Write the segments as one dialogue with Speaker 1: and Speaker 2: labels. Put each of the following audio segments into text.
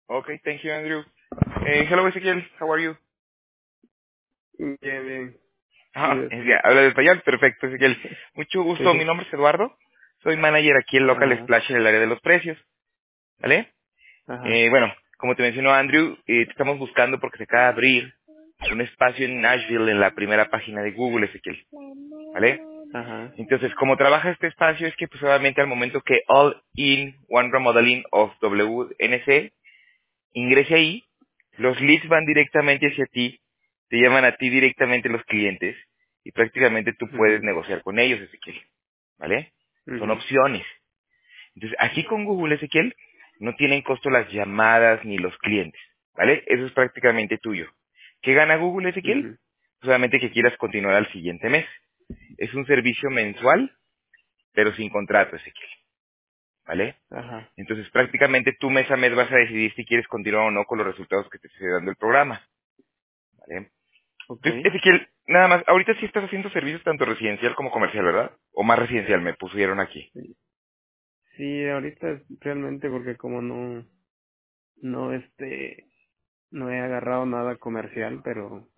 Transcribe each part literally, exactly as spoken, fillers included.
Speaker 1: Okay, thank you, Andrew. Eh, hello, Ezequiel. How are you?
Speaker 2: Bien, bien.
Speaker 1: Ah,
Speaker 2: Yes.
Speaker 1: ya, habla de español. Perfecto, Ezequiel. Mucho gusto. Mi
Speaker 2: Sí.
Speaker 1: nombre es Eduardo. Soy manager aquí en Local
Speaker 2: Ajá,
Speaker 1: Splash en el área de los precios. ¿Vale?
Speaker 2: ajá.
Speaker 1: Eh, bueno, como te mencionó Andrew, eh, te estamos buscando porque se acaba de abrir un espacio en Nashville en la primera página de Google, Ezequiel. ¿Vale?
Speaker 2: Ajá.
Speaker 1: Entonces, como trabaja este espacio, es que pues obviamente al momento que All in One Remodeling of W N C ingrese ahí, los leads van directamente hacia ti, te llaman a ti directamente los clientes y prácticamente tú puedes
Speaker 2: Mhm.
Speaker 1: negociar con ellos, Ezequiel. ¿Vale? Son
Speaker 2: Mhm.
Speaker 1: opciones. Entonces, aquí con Google, Ezequiel, no tienen costo las llamadas ni los clientes. ¿Vale? Eso es prácticamente tuyo. ¿Qué gana Google, Ezequiel?
Speaker 2: Mhm.
Speaker 1: Solamente que quieras continuar al siguiente mes. Es un servicio mensual, pero sin contrato, Ezequiel. ¿Vale?
Speaker 2: Ajá.
Speaker 1: Entonces, prácticamente tú mes a mes vas a decidir si quieres continuar o no con los resultados que te esté dando el programa. ¿Vale? Entonces,
Speaker 2: Okay.
Speaker 1: Ezequiel, nada más, ahorita sí estás haciendo servicios tanto residencial como comercial, ¿verdad? O más residencial, me pusieron aquí.
Speaker 2: Sí, sí, ahorita es realmente porque como no, no este, no he agarrado nada comercial, pero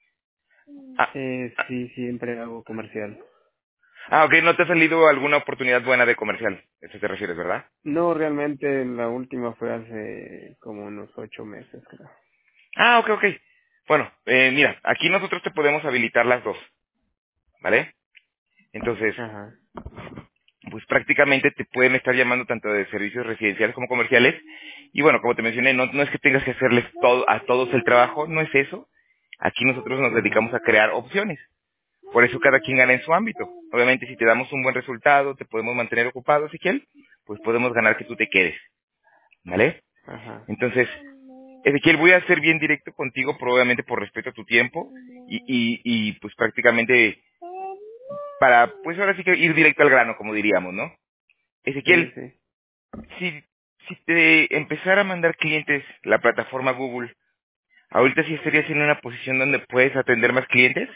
Speaker 1: Ah,
Speaker 2: eh, sí, siempre hago comercial.
Speaker 1: ah, ok, no te ha salido alguna oportunidad buena de comercial. ¿A eso te refieres, verdad?
Speaker 2: No, realmente la última fue hace como unos ocho meses, creo.
Speaker 1: Ah, ok, ok. Bueno, eh, mira, aquí nosotros te podemos habilitar las dos, ¿vale? Entonces,
Speaker 2: Ajá.
Speaker 1: pues prácticamente te pueden estar llamando tanto de servicios residenciales como comerciales. Y bueno, como te mencioné, no, no es que tengas que hacerles todo, a todos el trabajo, no es eso. Aquí nosotros nos
Speaker 2: Ajá.
Speaker 1: dedicamos a crear opciones. Por eso cada quien gana en su ámbito. Obviamente, si te damos un buen resultado, te podemos mantener ocupado, Ezequiel, pues podemos ganar que tú te quedes, ¿vale?
Speaker 2: Ajá.
Speaker 1: Entonces, Ezequiel, voy a ser bien directo contigo, probablemente por respeto a tu tiempo y, y, y pues prácticamente para, pues ahora sí que ir directo al grano, como diríamos, ¿no?
Speaker 2: Sí,
Speaker 1: Ezequiel,
Speaker 2: sí.
Speaker 1: si, si te empezara a mandar clientes la plataforma Google, ahorita sí estarías en una posición donde puedes atender más clientes,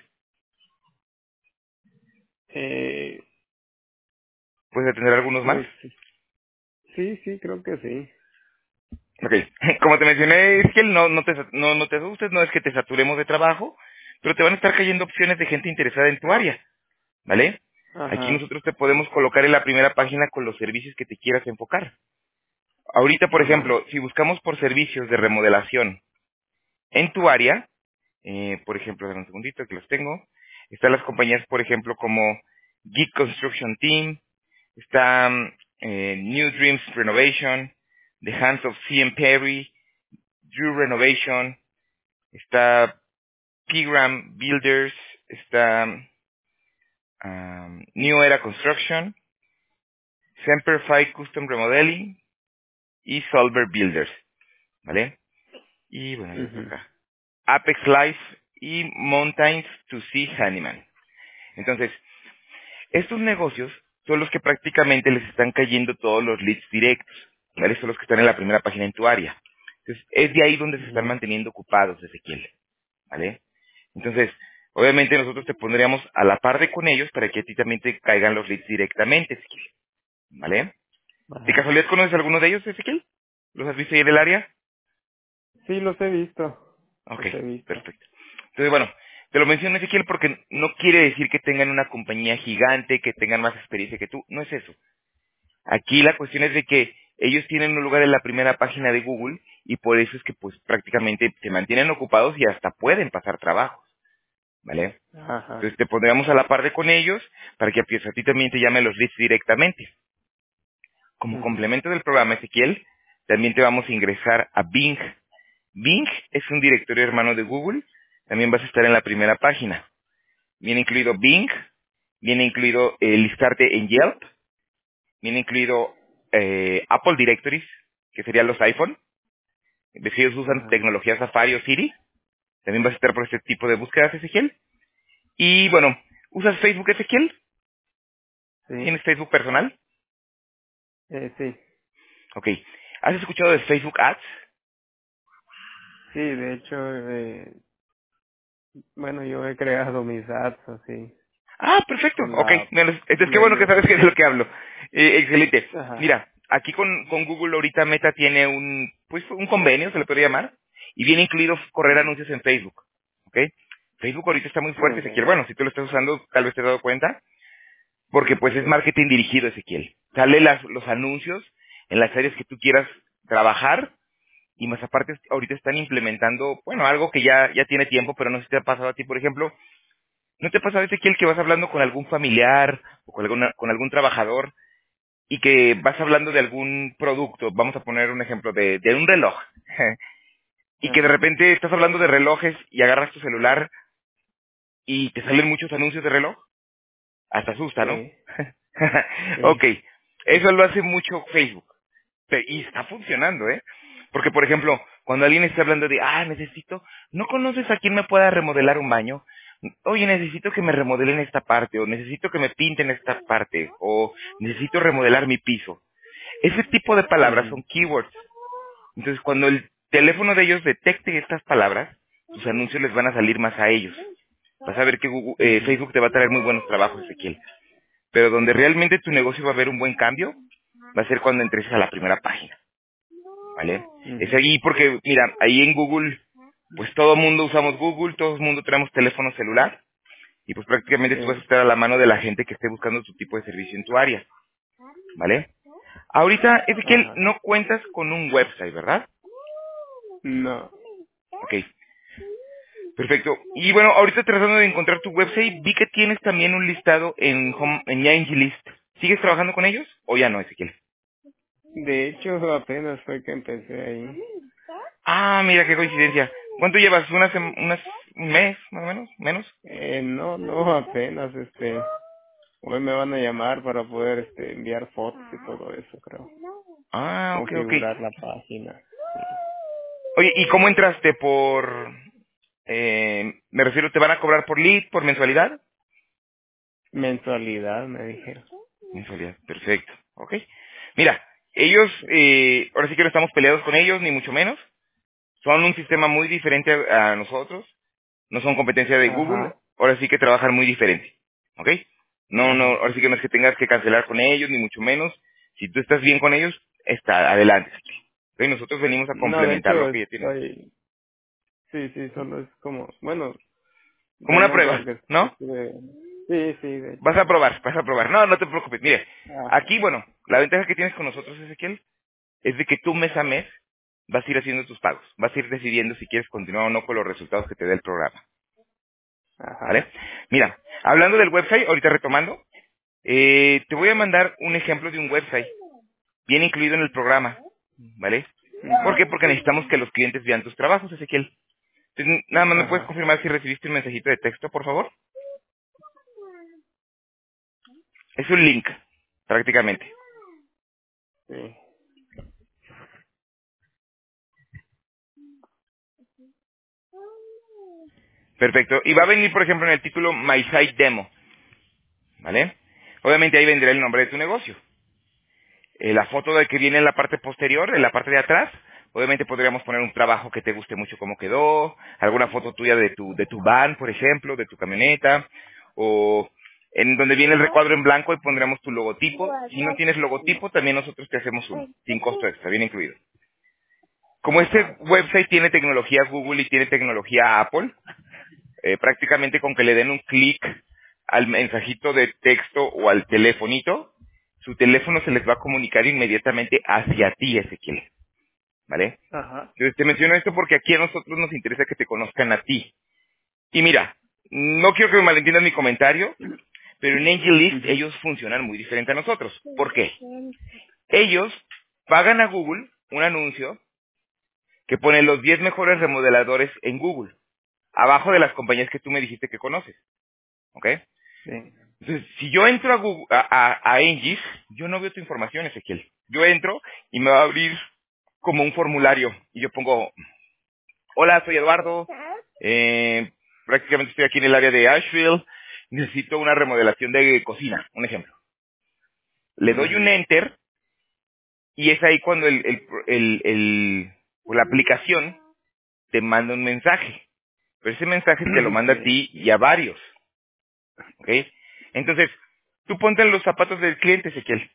Speaker 2: Eh,
Speaker 1: puedes atender algunos más.
Speaker 2: pues sí, sí, creo que sí.
Speaker 1: Ok, como te mencioné, Ezequiel, no, no, te, no, no te asustes, no es que te saturemos de trabajo, pero te van a estar cayendo opciones de gente interesada en tu área, ¿vale? Aquí
Speaker 2: Ajá.
Speaker 1: nosotros te podemos colocar en la primera página con los servicios que te quieras enfocar. Ahorita, por
Speaker 2: Ajá.
Speaker 1: ejemplo, si buscamos por servicios de remodelación en tu área, eh, por ejemplo, dame un segundito que los tengo, están las compañías, por ejemplo, como Geek Construction Team, está mm, eh, New Dreams Renovation, The Hands of C M Perry, Drew Renovation, está Pigram Builders, está um, New Era Construction, Semperfi Custom Remodeling y Solver Builders, ¿vale? Y bueno, hay otro
Speaker 2: Mhm.
Speaker 1: acá. Apex Life y Mountains to Sea Handyman. Entonces, estos negocios son los que prácticamente les están cayendo todos los leads directos, ¿vale? Son los que están en la primera página en tu área. Entonces, es de ahí donde se están
Speaker 2: Mhm.
Speaker 1: manteniendo ocupados, Ezequiel, ¿vale? Entonces, obviamente nosotros te pondríamos a la par de con ellos para que a ti también te caigan los leads directamente, Ezequiel, ¿vale? ¿De
Speaker 2: Ajá.
Speaker 1: casualidad conoces alguno de ellos, Ezequiel? ¿Los has visto ahí del área?
Speaker 2: Sí, los he visto.
Speaker 1: Ok,
Speaker 2: Los he visto.
Speaker 1: perfecto. Entonces, bueno, te lo menciono, Ezequiel, porque no quiere decir que tengan una compañía gigante, que tengan más experiencia que tú. No es eso. Aquí la cuestión es de que ellos tienen un lugar en la primera página de Google y por eso es que pues prácticamente se mantienen ocupados y hasta pueden pasar trabajos, ¿vale?
Speaker 2: Ajá.
Speaker 1: Entonces te pondríamos a la par de con ellos para que a ti también te llamen los leads directamente. Como
Speaker 2: Mhm.
Speaker 1: complemento del programa, Ezequiel, también te vamos a ingresar a Bing. Bing es un directorio hermano de Google. También vas a estar en la primera página. Viene incluido Bing, viene incluido eh, listarte en Yelp, viene incluido eh, Apple Directories, que serían los iPhone. Si ellos usan
Speaker 2: Ajá.
Speaker 1: tecnología Safari o Siri, también vas a estar por este tipo de búsquedas, Ezequiel. Y bueno, ¿usas Facebook, Ezequiel?
Speaker 2: Sí.
Speaker 1: ¿Tienes Facebook personal?
Speaker 2: Eh, sí.
Speaker 1: Ok. ¿Has escuchado de Facebook Ads?
Speaker 2: Sí, de hecho, eh, bueno, yo he creado mis ads así
Speaker 1: Ah, perfecto.
Speaker 2: con
Speaker 1: Ok.
Speaker 2: la
Speaker 1: Bueno, entonces qué bueno que
Speaker 2: medio.
Speaker 1: sabes que es de lo que hablo. Eh, excelente.
Speaker 2: Ajá.
Speaker 1: Mira, aquí con, con Google ahorita Meta tiene un pues un convenio, se le podría llamar, y viene incluido correr anuncios en Facebook, ¿ok? Facebook ahorita está muy fuerte,
Speaker 2: Okay.
Speaker 1: Ezequiel. Bueno, si tú lo estás usando, tal vez te has dado cuenta, porque pues es
Speaker 2: Sí.
Speaker 1: marketing dirigido, Ezequiel. Sale las, los anuncios en las áreas que tú quieras trabajar, y más aparte ahorita están implementando, bueno, algo que ya, ya tiene tiempo, pero no sé si te ha pasado a ti, por ejemplo, ¿no te ha pasado, Ezequiel, que vas hablando con algún familiar o con, alguna, con algún trabajador y que vas hablando de algún producto? Vamos a poner un ejemplo de, de un reloj. Y que de
Speaker 2: Ajá.
Speaker 1: repente estás hablando de relojes y agarras tu celular y te salen muchos anuncios de reloj. Hasta asusta, ¿no?
Speaker 2: Sí.
Speaker 1: Ok,
Speaker 2: Sí.
Speaker 1: eso lo hace mucho Facebook. Pe- Y está funcionando, ¿eh? Porque, por ejemplo, cuando alguien está hablando de, ah, necesito, ¿no conoces a quien me pueda remodelar un baño? Oye, necesito que me remodelen esta parte, o necesito que me pinten esta parte, o necesito remodelar mi piso. Ese tipo de palabras
Speaker 2: Ujú.
Speaker 1: son keywords. Entonces, cuando el teléfono de ellos detecte estas palabras, sus anuncios les van a salir más a ellos. Vas a ver que Google- eh,
Speaker 2: Ujú.
Speaker 1: Facebook te va a traer muy buenos trabajos, Ezequiel. Pero donde realmente tu negocio va a ver un buen cambio, va a ser cuando entres a la primera página, ¿vale? Es
Speaker 2: Ujú.
Speaker 1: ahí porque, mira, ahí en Google, pues todo mundo usamos Google, todo el mundo tenemos teléfono celular, y pues prácticamente tú vas a
Speaker 2: Sí.
Speaker 1: estar a la mano de la gente que esté buscando tu tipo de servicio en tu área, ¿vale? Ahorita, Ezequiel,
Speaker 2: Ajá.
Speaker 1: no cuentas con un website, ¿verdad?
Speaker 2: No.
Speaker 1: Ok, perfecto. Y bueno, ahorita tratando de encontrar tu website, vi que tienes también un listado en, Home, en AngieList. ¿Sigues trabajando con ellos o ya no, Ezequiel?
Speaker 2: De hecho, apenas fue que empecé ahí.
Speaker 1: Ah, mira qué coincidencia. ¿Cuánto llevas? ¿Unas, sem- unas, un mes, más o menos? ¿Menos?
Speaker 2: Eh, no, no, apenas, este, hoy me van a llamar para poder, este, enviar fotos y todo eso, creo.
Speaker 1: Ah, ok, ok.
Speaker 2: Configurar la página.
Speaker 1: Oye, ¿y cómo entraste por...? Eh, me refiero, ¿te van a cobrar por lead, por mensualidad?
Speaker 2: Mensualidad, me dijeron.
Speaker 1: Mensualidad, perfecto. Ok. Mira, ellos, eh, ahora sí que no estamos peleados con ellos, ni mucho menos. Son un sistema muy diferente a, a nosotros. No son competencia de Google.
Speaker 2: Ajá,
Speaker 1: Ahora sí que trabajan muy diferente. ¿Ok? No, no,
Speaker 2: ajá.
Speaker 1: ahora sí que no es que tengas que cancelar con ellos, ni mucho menos. Si tú estás bien con ellos, está adelante. ¿Ok? Nosotros venimos a
Speaker 2: No, de
Speaker 1: complementar lo
Speaker 2: hecho,
Speaker 1: que ya tienes.
Speaker 2: estoy, sí, sí, solo es como, bueno,
Speaker 1: Como una
Speaker 2: realmente
Speaker 1: prueba,
Speaker 2: porque
Speaker 1: ¿no?
Speaker 2: estuve, sí, sí, de
Speaker 1: Vas
Speaker 2: hecho.
Speaker 1: a probar, vas a probar. No, no te preocupes. Mire, aquí,
Speaker 2: Ajá,
Speaker 1: bueno, la ventaja que tienes con nosotros, Ezequiel, es de que tú mes a mes vas a ir haciendo tus pagos. Vas a ir decidiendo si quieres continuar o no con los resultados que te dé el programa. ¿Vale?
Speaker 2: ajá.
Speaker 1: Mira, hablando del website, ahorita retomando, eh, te voy a mandar un ejemplo de un website. Viene incluido en el programa. ¿Vale? ¿Por qué?
Speaker 2: Ujú.
Speaker 1: Porque necesitamos que los clientes vean tus trabajos, Ezequiel. Entonces, nada más me puedes
Speaker 2: Ajá,
Speaker 1: confirmar si recibiste un mensajito de texto, por favor. Es un link, prácticamente.
Speaker 2: sí.
Speaker 1: Perfecto. Y va a venir, por ejemplo, en el título My Site Demo. ¿Vale? Obviamente ahí vendrá el nombre de tu negocio. Eh, la foto de que viene en la parte posterior, en la parte de atrás, obviamente podríamos poner un trabajo que te guste mucho cómo quedó, alguna foto tuya de tu, de tu van, por ejemplo, de tu camioneta, o en donde viene el recuadro en blanco y pondremos tu logotipo. Si no tienes logotipo, también nosotros te hacemos uno, sin costo extra, bien incluido. Como este
Speaker 2: Ajá.
Speaker 1: website tiene tecnología Google y tiene tecnología Apple, eh, prácticamente con que le den un clic al mensajito de texto o al telefonito, su teléfono se les va a comunicar inmediatamente hacia ti, Ezequiel. ¿Vale?
Speaker 2: Ajá.
Speaker 1: Entonces te menciono esto porque aquí a nosotros nos interesa que te conozcan a ti. Y mira, no quiero que me malentiendan mi comentario, pero en AngelList
Speaker 2: Ujú.
Speaker 1: ellos funcionan muy diferente a nosotros. ¿Por qué? Ellos pagan a Google un anuncio que pone los diez mejores remodeladores en Google, abajo de las compañías que tú me dijiste que conoces. ¿Ok?
Speaker 2: Sí.
Speaker 1: Entonces, si yo entro a, Google, a, a, a Engis, yo no veo tu información, Ezequiel. Yo entro y me va a abrir como un formulario. Y yo pongo, hola, soy Eduardo. Eh, prácticamente estoy aquí en el área de Asheville. Necesito una remodelación de cocina, un ejemplo. Le doy un
Speaker 2: Ujú.
Speaker 1: enter y es ahí cuando el, el, el, el- pues la aplicación te manda un mensaje. Pero ese mensaje te lo manda a
Speaker 2: Sí.
Speaker 1: ti y a varios. ¿Ok? Entonces, tú ponte en los zapatos del cliente, Ezequiel.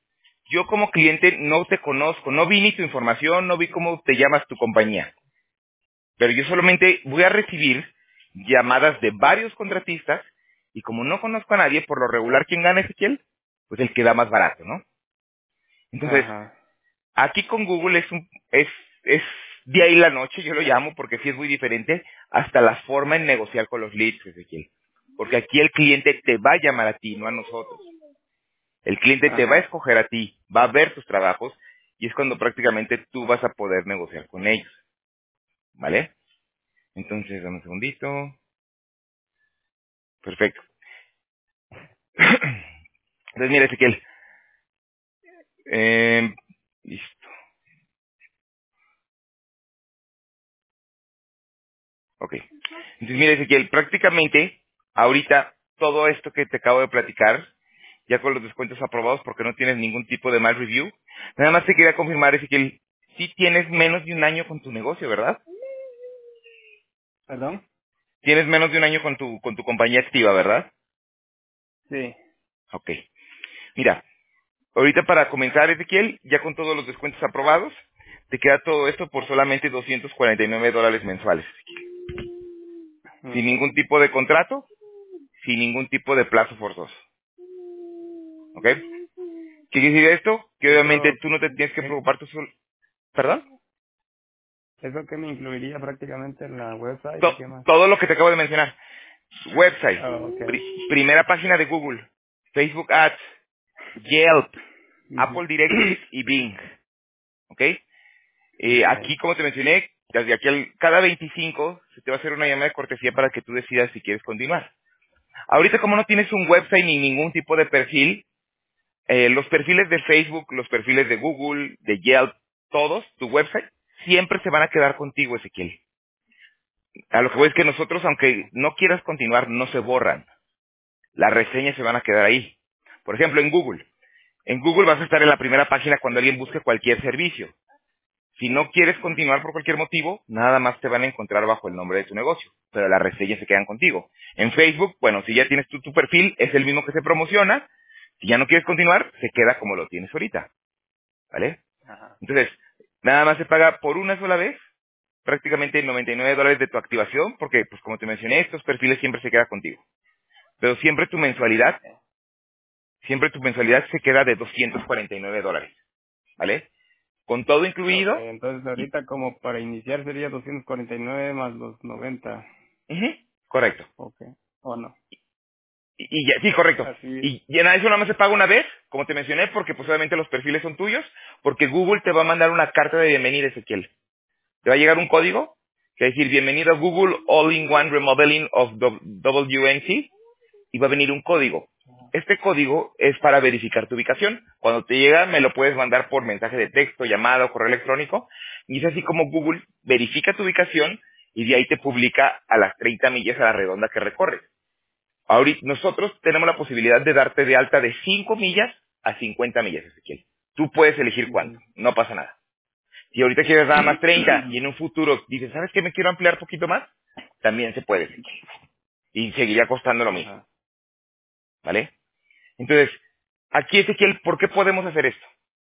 Speaker 1: yo como cliente no te conozco, no vi ni tu información, no vi cómo te llamas tu compañía. Pero yo solamente voy a recibir llamadas de varios contratistas y como no conozco a nadie, por lo regular, ¿quién gana, Ezequiel? Pues el que da más barato, ¿no? Entonces,
Speaker 2: Ajá.
Speaker 1: aquí con Google es un, es, es día y la noche, yo lo llamo, porque sí es muy diferente, hasta la forma en negociar con los leads, Ezequiel. Porque aquí el cliente te va a llamar a ti, no a nosotros. El cliente te va a
Speaker 2: Ajá.
Speaker 1: escoger a ti, va a ver tus trabajos, y es cuando prácticamente tú vas a poder negociar con ellos, ¿vale? Entonces, dame un segundito. Perfecto. Entonces, mira, Ezequiel. Eh, listo. Ok. Entonces, mira, Ezequiel, prácticamente, ahorita, todo esto que te acabo de platicar, ya con los descuentos aprobados porque no tienes ningún tipo de mal review, nada más te quería confirmar, Ezequiel, sí tienes menos de un año con tu negocio, ¿verdad?
Speaker 2: ¿Perdón?
Speaker 1: Tienes menos de un año con tu, con tu compañía activa, ¿verdad?
Speaker 2: Sí.
Speaker 1: Ok. Mira, ahorita para comenzar, Ezequiel, ya con todos los descuentos aprobados, te queda todo esto por solamente doscientos cuarenta y nueve dólares mensuales. Sin
Speaker 2: Ujú.
Speaker 1: ningún tipo de contrato, sin ningún tipo de plazo forzoso. ¿Ok? ¿Qué quiere decir esto? Que obviamente
Speaker 2: Eso,
Speaker 1: tú no te tienes que
Speaker 2: es-
Speaker 1: preocupar tú solo. ¿Perdón?
Speaker 2: eso que me incluiría prácticamente en la website y
Speaker 1: To-
Speaker 2: qué más.
Speaker 1: todo lo que te acabo de mencionar. Website,
Speaker 2: Ah, okay.
Speaker 1: pri- primera página de Google, Facebook Ads, Yelp,
Speaker 2: Ujú.
Speaker 1: Apple Directories y Bing. ¿Ok? Eh,
Speaker 2: Okay.
Speaker 1: aquí, como te mencioné, desde aquí al- cada veinticinco se te va a hacer una llamada de cortesía para que tú decidas si quieres continuar. Ahorita, como no tienes un website ni ningún tipo de perfil, eh, los perfiles de Facebook, los perfiles de Google, de Yelp, todos, tu website, siempre se van a quedar contigo, Ezequiel. A lo que voy es que nosotros, aunque no quieras continuar, no se borran. Las reseñas se van a quedar ahí. Por ejemplo, en Google. En Google vas a estar en la primera página cuando alguien busque cualquier servicio. Si no quieres continuar por cualquier motivo, nada más te van a encontrar bajo el nombre de tu negocio, pero las reseñas se quedan contigo. En Facebook, bueno, si ya tienes tu, tu perfil, es el mismo que se promociona. Si ya no quieres continuar, se queda como lo tienes ahorita, ¿vale?
Speaker 2: Ajá.
Speaker 1: Entonces, nada más se paga por una sola vez, prácticamente noventa y nueve dólares de tu activación, porque, pues como te mencioné, estos perfiles siempre se quedan contigo. Pero siempre tu mensualidad,
Speaker 2: Okay.
Speaker 1: siempre tu mensualidad se queda de doscientos cuarenta y nueve dólares, ¿vale? Con todo incluido.
Speaker 2: Okay, entonces ahorita como para iniciar sería doscientos cuarenta y nueve más los noventa.
Speaker 1: Ujú, correcto.
Speaker 2: Okay. ¿O no?
Speaker 1: Y, y ya, sí, correcto.
Speaker 2: Así.
Speaker 1: Y ya nada, eso nada más se paga una vez, como te mencioné, porque pues obviamente los perfiles son tuyos, porque Google te va a mandar una carta de bienvenida, Ezequiel. Te va a llegar un código que va a decir bienvenido a Google All-in-One Remodeling of W N C y va a venir un código. Este código es para verificar tu ubicación. Cuando te llega me lo puedes mandar por mensaje de texto, llamada o correo electrónico y es así como Google verifica tu ubicación y de ahí te publica a las treinta millas a la redonda que recorres. Ahorita nosotros tenemos la posibilidad de darte de alta de cinco millas a cincuenta millas, Ezequiel. Tú puedes elegir cuánto,
Speaker 2: Ujú.
Speaker 1: no pasa nada. Si ahorita quieres dar más treinta y en un futuro dices, ¿sabes qué? Me quiero ampliar un poquito más, también se puede, Ezequiel. Y seguiría costando lo mismo,
Speaker 2: Ajá.
Speaker 1: ¿vale? Entonces, aquí, Ezequiel, ¿por qué podemos hacer esto?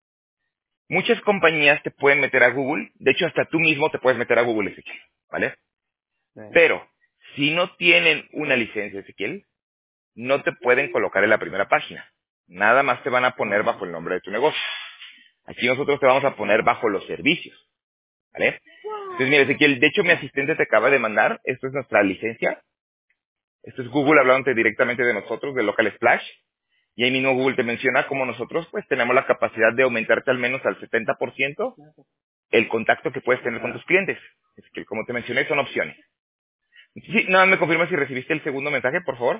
Speaker 1: Muchas compañías te pueden meter a Google, de hecho hasta tú mismo te puedes meter a Google, Ezequiel, ¿vale?
Speaker 2: Sí.
Speaker 1: Pero, si no tienen una licencia, Ezequiel, no te pueden colocar en la primera página. Nada más te van a poner bajo
Speaker 2: Ajá.
Speaker 1: el nombre de tu negocio. Aquí nosotros te vamos a poner
Speaker 2: Ajá.
Speaker 1: bajo los servicios, ¿vale? Entonces, mira, Ezequiel, de hecho mi asistente te acaba de mandar, esto es nuestra licencia, esto es Google hablándote directamente de nosotros, de Local Splash, y ahí mismo Google te menciona cómo nosotros pues tenemos la capacidad de aumentarte al menos al setenta por ciento el contacto que puedes tener con tus
Speaker 2: Ajá.
Speaker 1: clientes. Es que como te mencioné son opciones. Sí, nada más me confirma si recibiste el segundo mensaje, por favor.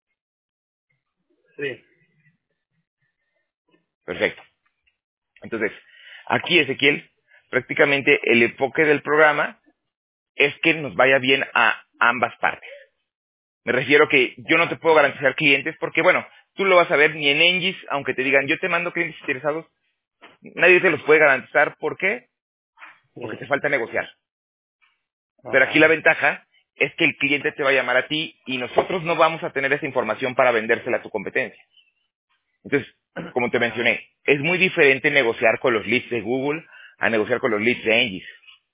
Speaker 2: Sí.
Speaker 1: Perfecto. Entonces, aquí, Ezequiel, prácticamente el enfoque del programa es que nos vaya bien a ambas partes. Me refiero que yo no te
Speaker 2: Ajá.
Speaker 1: puedo garantizar clientes porque, bueno, tú lo vas a ver ni en Engis, aunque te digan, yo te mando clientes interesados, nadie te los puede garantizar. ¿Por qué? Porque te
Speaker 2: Sí.
Speaker 1: falta negociar. Pero aquí la
Speaker 2: Ajá.
Speaker 1: ventaja es que el cliente te va a llamar a ti y nosotros no vamos a tener esa información para vendérsela a tu competencia. Entonces, como te
Speaker 2: Ajá.
Speaker 1: mencioné, es muy diferente negociar con los leads de Google a negociar con los leads de Engis,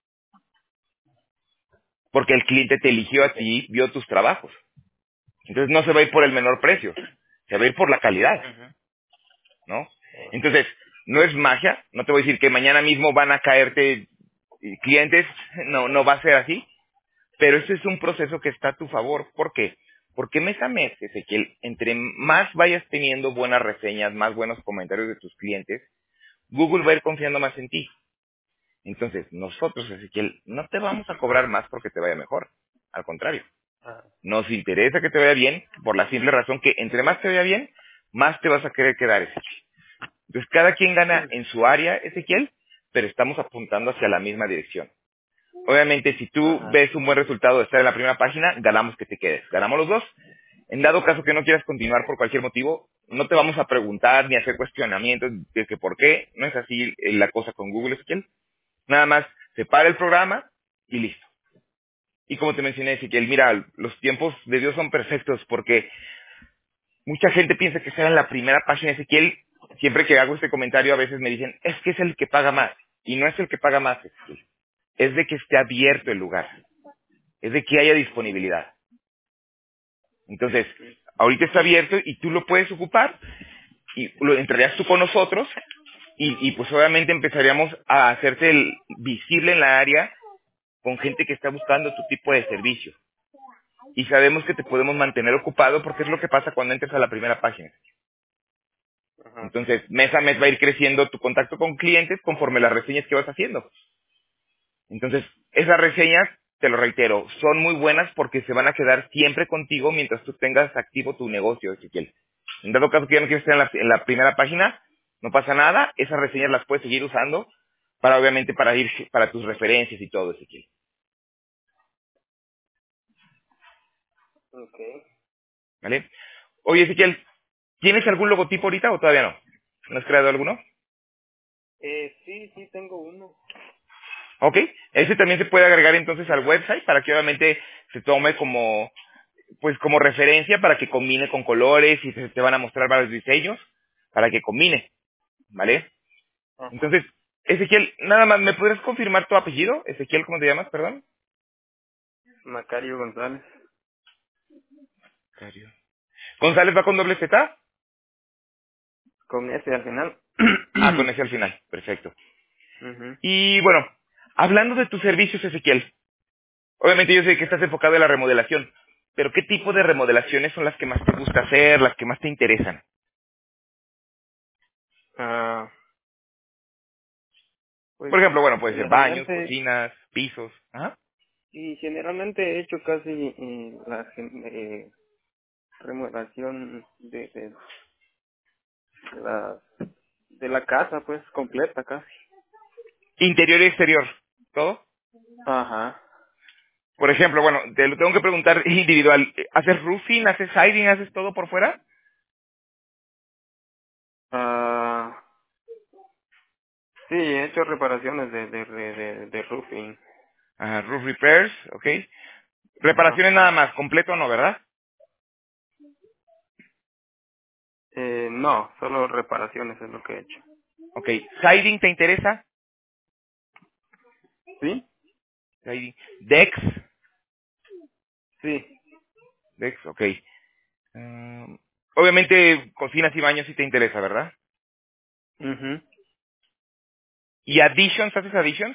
Speaker 1: porque el cliente te eligió a ti, vio tus trabajos. Entonces no se va a ir por el menor precio, se va a ir por la calidad,
Speaker 2: Ujú.
Speaker 1: ¿no?
Speaker 2: Sí.
Speaker 1: Entonces, no es magia, no te voy a decir que mañana mismo van a caerte eh, clientes, no, no va a ser así, pero ese es un proceso que está a tu favor. ¿Por qué? Porque mes a mes, Ezequiel, entre más vayas teniendo buenas reseñas, más buenos comentarios de tus clientes, Google va a ir confiando más en ti. Entonces, nosotros, Ezequiel, no te vamos a cobrar más porque te vaya mejor. Al contrario,
Speaker 2: Ajá.
Speaker 1: nos interesa que te vaya bien por la simple razón que entre más te vaya bien, más te vas a querer quedar, Ezequiel. Entonces, cada quien gana
Speaker 2: Sí.
Speaker 1: en su área, Ezequiel, pero estamos apuntando hacia la misma dirección. Obviamente, si tú
Speaker 2: Ajá.
Speaker 1: ves un buen resultado de estar en la primera página, ganamos que te quedes. Ganamos los dos. En dado caso que no quieras continuar por cualquier motivo, no te vamos a preguntar ni hacer cuestionamientos de que por qué. No es así eh, la cosa con Google, Ezequiel. Nada más, separa el programa y listo. Y como te mencioné, Ezequiel, mira, los tiempos de Dios son perfectos porque mucha gente piensa que estar en la primera página, Ezequiel. Siempre que hago este comentario, a veces me dicen, es que es el que paga más. Y no es el que paga más, Ezequiel. Es de que esté abierto el lugar. Es de que haya disponibilidad. Entonces, ahorita está abierto y tú lo puedes ocupar y lo entrarías tú con nosotros y, y pues obviamente empezaríamos a hacerte el visible en la área con gente que está buscando tu tipo de servicio. Y sabemos que te podemos mantener ocupado porque es lo que pasa cuando entras a la primera página.
Speaker 2: Ajá.
Speaker 1: Entonces, mes a mes va a ir creciendo tu contacto con clientes conforme las reseñas que vas haciendo. Entonces, esas reseñas, te lo reitero, son muy buenas porque se van a quedar siempre contigo mientras tú tengas activo tu negocio, Ezequiel. En dado caso que ya no quieres estar en la, en la primera página, no pasa nada, esas reseñas las puedes seguir usando para, obviamente, para ir, para tus referencias y todo, Ezequiel.
Speaker 2: Okay.
Speaker 1: ¿Vale? Oye, Ezequiel, ¿tienes algún logotipo ahorita o todavía no? ¿No has creado alguno?
Speaker 2: Eh, sí, sí tengo uno.
Speaker 1: Ok, ese también se puede agregar entonces al website para que obviamente se tome como pues como referencia para que combine con colores y te, te van a mostrar varios diseños para que combine, ¿vale?
Speaker 2: Ajá.
Speaker 1: Entonces, Ezequiel, nada más, ¿me podrías confirmar tu apellido? Ezequiel, ¿cómo te llamas, perdón?
Speaker 2: Macario González.
Speaker 1: Cario. ¿González va con doble Z?
Speaker 2: Con ese al final.
Speaker 1: Ah, con ese al final, perfecto.
Speaker 2: Ujú.
Speaker 1: Y bueno, hablando de tus servicios, Ezequiel, obviamente yo sé que estás enfocado en la remodelación, pero ¿qué tipo de remodelaciones son las que más te gusta hacer, las que más te interesan?
Speaker 2: Ah, pues
Speaker 1: Por ejemplo, bueno, puede ser baños,
Speaker 2: generalmente,
Speaker 1: cocinas, pisos. Ajá.
Speaker 2: y generalmente he hecho casi eh, la gen- eh, remodelación de, de, de la de la casa, pues completa casi.
Speaker 1: Interior y exterior, ¿todo?
Speaker 2: Ajá.
Speaker 1: Por ejemplo, bueno, te lo tengo que preguntar individual. ¿Haces roofing, haces siding, haces todo por fuera?
Speaker 2: Ah, sí, he hecho reparaciones de de de, de, de roofing.
Speaker 1: Ah, roof repairs, ok. Reparaciones nada
Speaker 2: Ajá.
Speaker 1: más, completo no, ¿verdad?
Speaker 2: Eh, no, solo reparaciones es lo que he hecho.
Speaker 1: Ok. ¿Siding te interesa?
Speaker 2: ¿Sí?
Speaker 1: Siding. ¿Decks?
Speaker 2: Sí.
Speaker 1: Decks, ok. Mm, obviamente cocinas y baños sí te interesa, ¿verdad?
Speaker 2: Mhm.
Speaker 1: ¿Y additions? ¿Haces additions?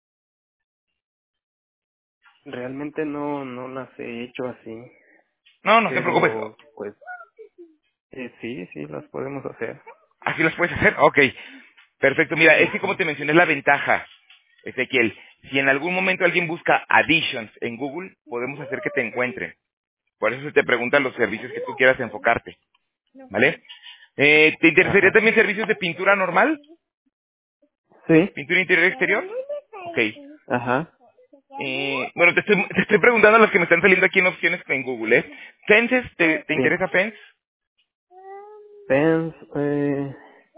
Speaker 2: Realmente no no las he hecho así,
Speaker 1: No, no te preocupes.
Speaker 2: pero pues eh, sí, sí las podemos hacer.
Speaker 1: Así las puedes hacer. Ok. Perfecto. Mira, es que como
Speaker 2: Ujú.
Speaker 1: te mencioné la ventaja, Ezequiel, si en algún momento alguien busca additions en Google, podemos hacer que te encuentren. Por eso se te preguntan los servicios que tú quieras enfocarte, ¿vale? Eh, ¿Te interesaría
Speaker 2: Ajá.
Speaker 1: también servicios de pintura normal?
Speaker 2: Sí.
Speaker 1: ¿Pintura interior y exterior? Ok.
Speaker 2: Ajá.
Speaker 1: Eh, bueno, te estoy, te estoy preguntando los que me están saliendo aquí en opciones en Google, ¿eh? ¿Fences? ¿Te, te
Speaker 2: Sí.
Speaker 1: interesa Fence?
Speaker 2: Pens, eh,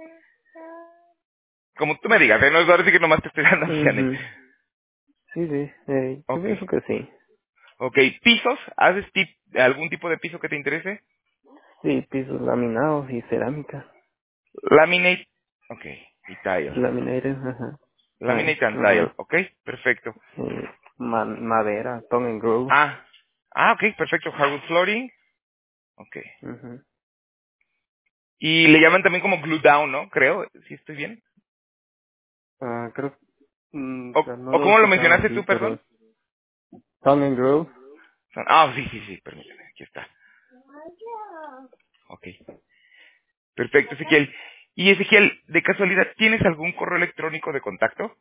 Speaker 1: Como tú me digas, ¿eh? No es ahora sí que nomás te estoy dando opciones.
Speaker 2: ujú. Sí, sí, eh, yo
Speaker 1: Ok.
Speaker 2: pienso que sí.
Speaker 1: Ok. ¿Pisos? ¿Haces tip- algún tipo de piso que te interese?
Speaker 2: Sí, pisos laminados y cerámica.
Speaker 1: Laminate, ok, y tile.
Speaker 2: Laminated, ajá. Eh,
Speaker 1: Laminate and tile,
Speaker 2: ujú.
Speaker 1: ok, perfecto.
Speaker 2: Eh, ma- madera, Tone and Groove.
Speaker 1: Ah, ah, ok, perfecto. Hardwood flooring, ok.
Speaker 2: Ujú.
Speaker 1: Y le llaman también como glue down, ¿no? Creo, ¿sí estoy bien?
Speaker 2: Ah, creo, mm, o
Speaker 1: ¿O,
Speaker 2: sea, no
Speaker 1: o
Speaker 2: lo he
Speaker 1: cómo lo
Speaker 2: escuchado
Speaker 1: mencionaste
Speaker 2: así,
Speaker 1: tú,
Speaker 2: pero
Speaker 1: perdón?
Speaker 2: Tone and Groove.
Speaker 1: Ah, sí, sí, sí, permíteme, aquí está. Ok, perfecto, Ezequiel. Y Ezequiel, de casualidad, ¿tienes algún correo electrónico de contacto?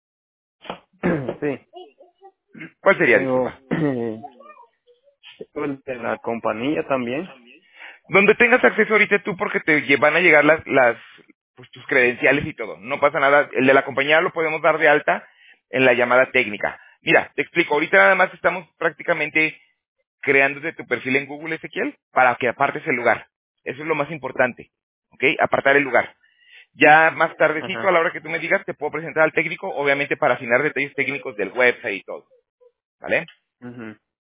Speaker 2: Sí,
Speaker 1: ¿Cuál sería,
Speaker 2: tengo,
Speaker 1: disculpa?
Speaker 2: tengo el de la compañía también.
Speaker 1: Donde tengas acceso ahorita tú porque te lle- van a llegar las, las, pues tus credenciales y todo. No pasa nada. El de la compañía lo podemos dar de alta en la llamada técnica. Mira, te explico. Ahorita nada más estamos prácticamente creándote tu perfil en Google, Ezequiel, para que apartes el lugar. Eso es lo más importante. ¿Ok? Apartar el lugar. Ya más tardecito, a
Speaker 2: Ajá.
Speaker 1: la hora que tú me digas, te puedo presentar al técnico, obviamente para afinar detalles técnicos del website y todo. ¿Vale?
Speaker 2: Ujú.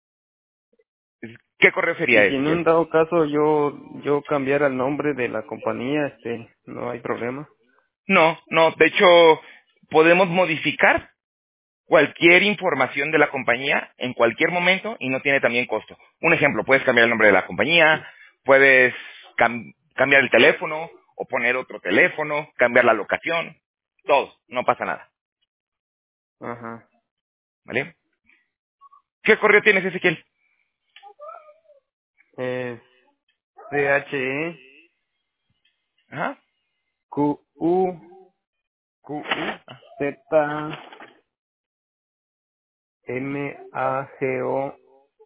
Speaker 1: ¿Qué correo
Speaker 2: Y
Speaker 1: sería,
Speaker 2: si en un
Speaker 1: Ezequiel?
Speaker 2: dado caso yo yo cambiara el nombre de la compañía, este, no hay problema.
Speaker 1: No, no. De hecho, podemos modificar cualquier información de la compañía en cualquier momento y no tiene también costo. Un ejemplo, puedes cambiar el nombre de la compañía, puedes cam- cambiar el teléfono o poner otro teléfono, cambiar la locación, todo, no pasa nada,
Speaker 2: Ajá.
Speaker 1: ¿vale? ¿Qué correo tienes, Ezequiel?
Speaker 2: Es C H E
Speaker 1: Ajá,
Speaker 2: Q U
Speaker 1: Q U, ah,
Speaker 2: Z M A G O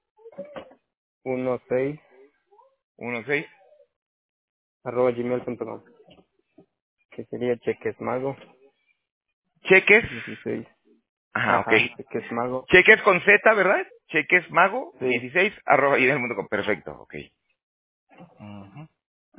Speaker 2: uno seis
Speaker 1: uno seis.
Speaker 2: arroba gmail punto com, que sería chequesmago
Speaker 1: Cheques,
Speaker 2: dieciséis.
Speaker 1: ajá, ok.
Speaker 2: Ajá, chequesmago.
Speaker 1: Cheques con Z, ¿verdad? Cheques mago
Speaker 2: Sí.
Speaker 1: dieciséis arroba gmail punto com. Perfecto, ok. Ujú,